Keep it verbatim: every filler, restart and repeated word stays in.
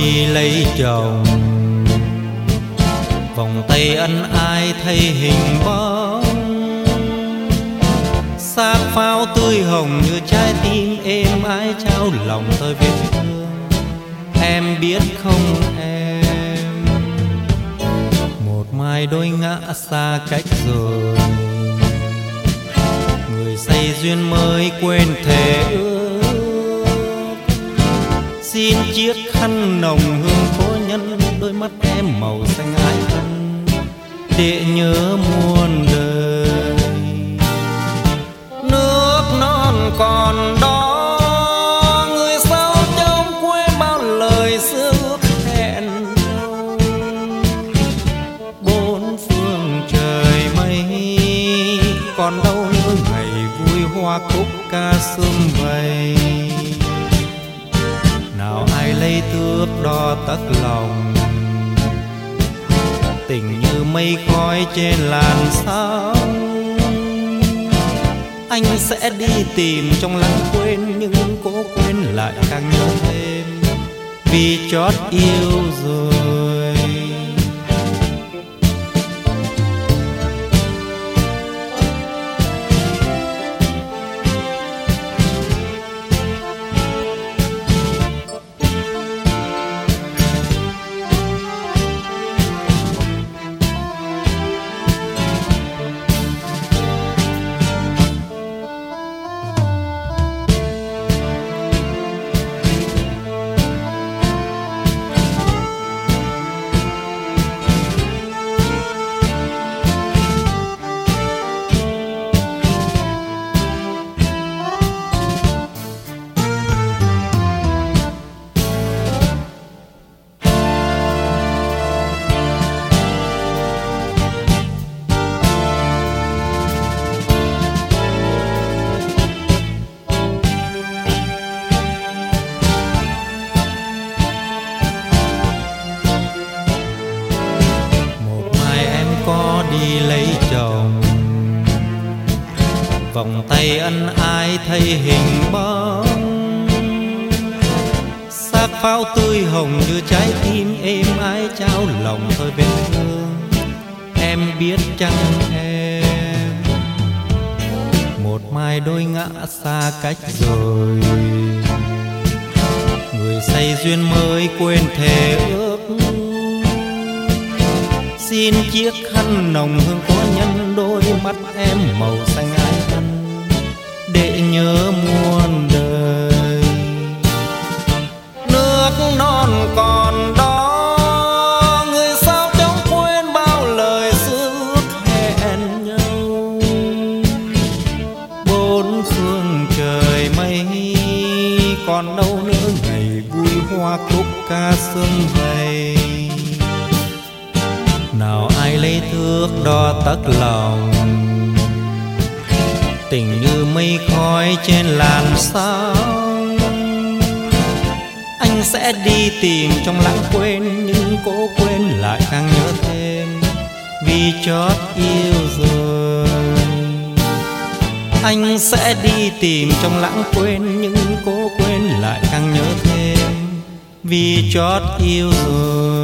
đi lấy chồng, vòng tay ân ai thay hình bóng. Xác pháo tươi hồng như trái tim êm ái trao lòng tôi vết thương. Em biết không em, một mai đôi ngã xa cách rồi, người say duyên mới quên thề ước. Xin chiếc khăn nồng hương cố nhân, đôi mắt em màu xanh ái ân để nhớ muôn đời. Nước non còn đó, người sao trông quên bao lời xưa ước hẹn nhau. Bốn phương trời mây còn đâu nữa ngày vui hoa cúc ca sum vầy. Nào ai lấy thước đo tấc lòng, tình như mây khói trên làn sóng. Anh sẽ đi tìm trong lãng quên, nhưng cố quên lại càng nhớ thêm, vì chót yêu rồi. Đi lấy chồng, vòng tay ân ai thay hình bóng. Xác pháo tươi hồng như trái tim êm ái trao lòng tôi vết thương. Em biết chăng em, một mai đôi ngã xa cách rồi, người say duyên mới quên thề ước. Xin chiếc khăn nồng hương cố nhân, đôi mắt em màu xanh ái ân để nhớ muôn đời. Nước non còn đó, người sao trông quên bao lời xưa ước hẹn nhau. Bốn phương trời mây còn đâu nữa ngày vui hoa cúc ca sum vầy. Nào ai lấy thước đo tấc lòng, tình như mây khói trên làn sóng. Anh sẽ đi tìm trong lãng quên, nhưng cố quên lại càng nhớ thêm, vì chót yêu rồi. Anh sẽ đi tìm trong lãng quên, nhưng cố quên lại càng nhớ thêm, vì chót yêu rồi.